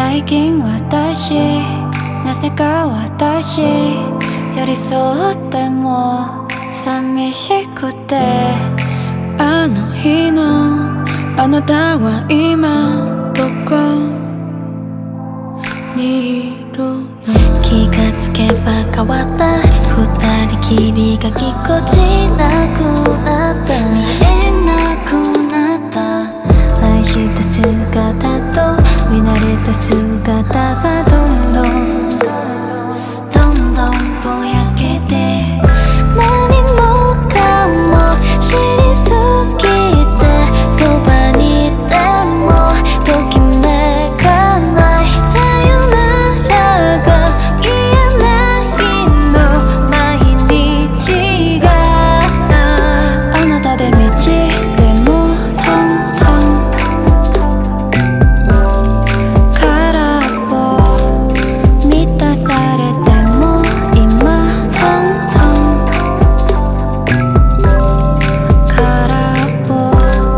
最近私なぜか私寄り添っても寂しくて、 あの日のあなたは今どこにいるの？ 気がつけば変わった二人きりがぎこちなくなった、見えなくなった、愛した姿と見慣れた姿がどんどんぼやけて、何もかも知りすぎて、そばにいてもときめかない、さよならが言えないの、毎日があなたで満ちてもトントン、空っぽ満たされても今トントン、空っぽ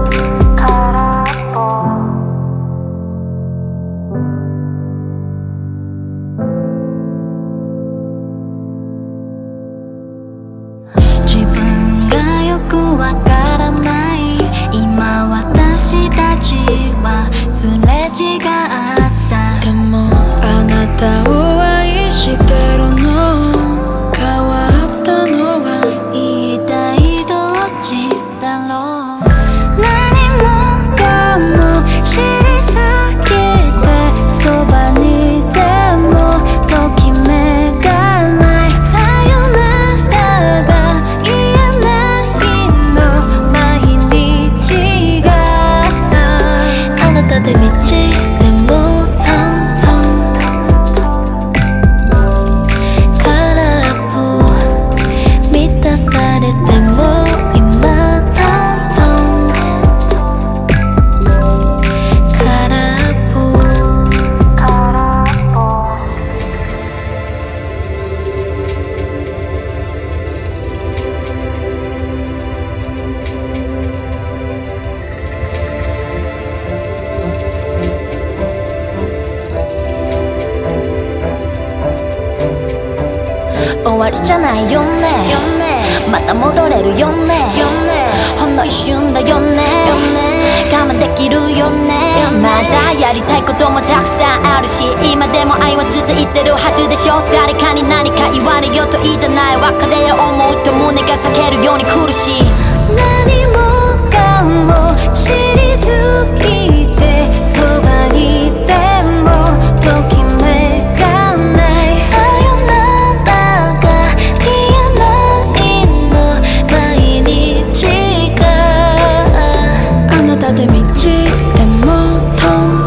自分がよくわからない、今私たちはすれ違った、 でもあなたを愛してるの、変わったのは一体どっちだろう、何もかも知りすぎて、そばにいてもときめかない、さよならが言えないの、毎日があなたで満ちてもトントン、空っぽ満たされても今トントン、空っぽ終わりじゃないよね、また戻れるよね、ほんの一瞬だよね、我慢できるよね、まだやりたいこともたくさんあるし、今でも愛は続いてるはずでしょ、誰かに何か言われようといいじゃない、別れを思うと胸が裂けるように苦しい、何もかも知りすぎて、そばにいてもときめかない、さよならが言えないの、毎日があなたで満ちてもトン